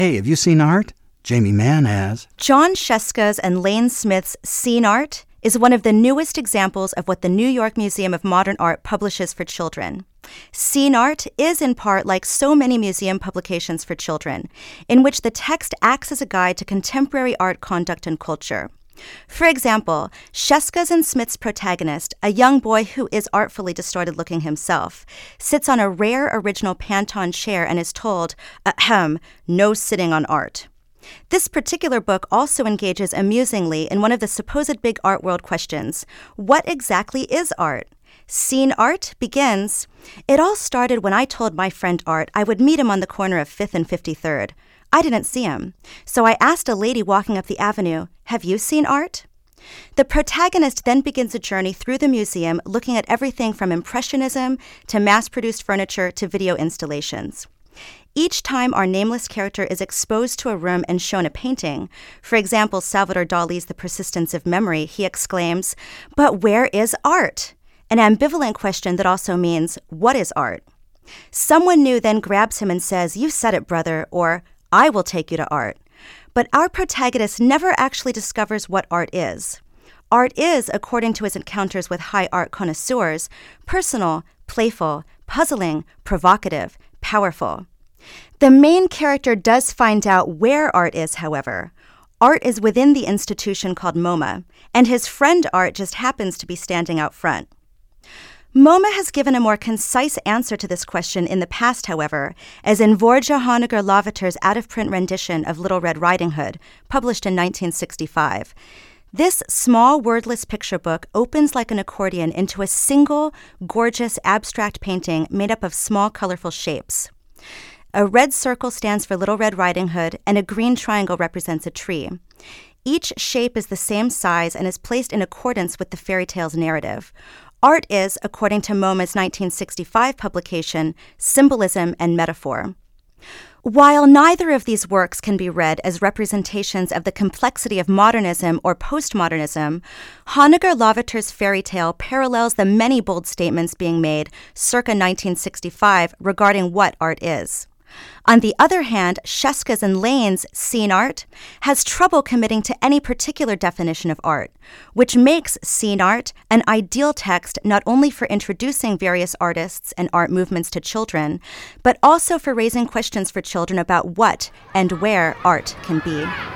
Hey, have you seen art? Jamie Mann has. Jon Scieszka's and Lane Smith's Seen Art is one of the newest examples of what the New York Museum of Modern Art publishes for children. Seen Art is in part like so many museum publications for children, in which the text acts as a guide to contemporary art conduct and culture. For example, Scieszka's and Smith's protagonist, a young boy who is artfully distorted-looking himself, sits on a rare original Pantone chair and is told, no sitting on art. This particular book also engages amusingly in one of the supposed big art world questions: what exactly is art? Seen Art begins, "It all started when I told my friend Art I would meet him on the corner of 5th and 53rd. I didn't see him. So I asked a lady walking up the avenue, 'Have you seen Art?' The protagonist then begins a journey through the museum looking at everything from Impressionism to mass-produced furniture to video installations. Each time our nameless character is exposed to a room and shown a painting, for example, Salvador Dali's The Persistence of Memory, he exclaims, 'But where is art?' An ambivalent question that also means, what is art? Someone new then grabs him and says, 'You said it, brother,' or 'I will take you to art.' But our protagonist never actually discovers what art is. Art is, according to his encounters with high art connoisseurs, personal, playful, puzzling, provocative, powerful. The main character does find out where art is, however. Art is within the institution called MoMA, and his friend Art just happens to be standing out front. MoMA has given a more concise answer to this question in the past, however, as in Vorja Honegger-Lavater's out-of-print rendition of Little Red Riding Hood, published in 1965. This small, wordless picture book opens like an accordion into a single, gorgeous, abstract painting made up of small, colorful shapes. A red circle stands for Little Red Riding Hood, and a green triangle represents a tree. Each shape is the same size and is placed in accordance with the fairy tale's narrative. Art is, according to MoMA's 1965 publication, symbolism and metaphor. While neither of these works can be read as representations of the complexity of modernism or postmodernism, Honegger-Lavater's fairy tale parallels the many bold statements being made circa 1965 regarding what art is. On the other hand, Scieszka's and Lane's Seen Art has trouble committing to any particular definition of art, which makes Seen Art an ideal text not only for introducing various artists and art movements to children, but also for raising questions for children about what and where art can be.